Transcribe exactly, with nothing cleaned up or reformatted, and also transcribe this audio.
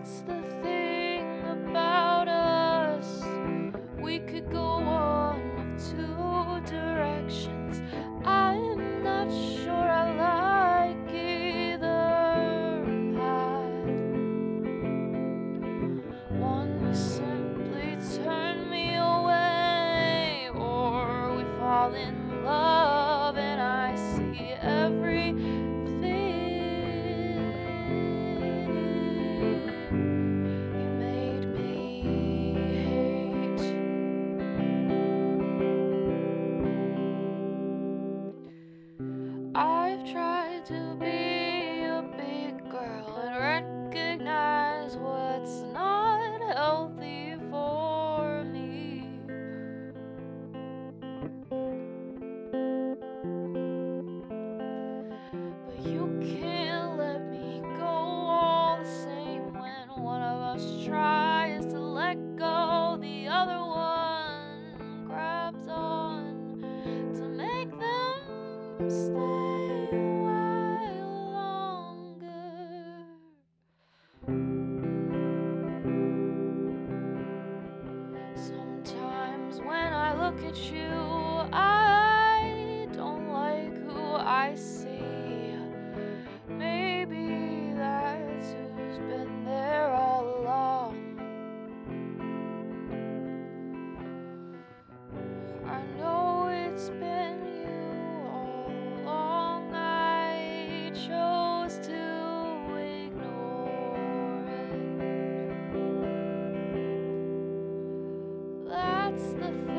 That's the thing about us. We could go one of two directions. I'm not sure I like either path. One, you simply turn me away, or we fall in love and I see everything. You made me hate. I've tried to be a big girl and recognize what's not healthy for me. But you can't let me go all the same. When one of us tries to let go, the other one grabs on to make them stay a while longer. Sometimes when I look at you, I don't like who I see. Maybe that's who's been there all along. I know it's been you all along. I chose to ignore it. That's the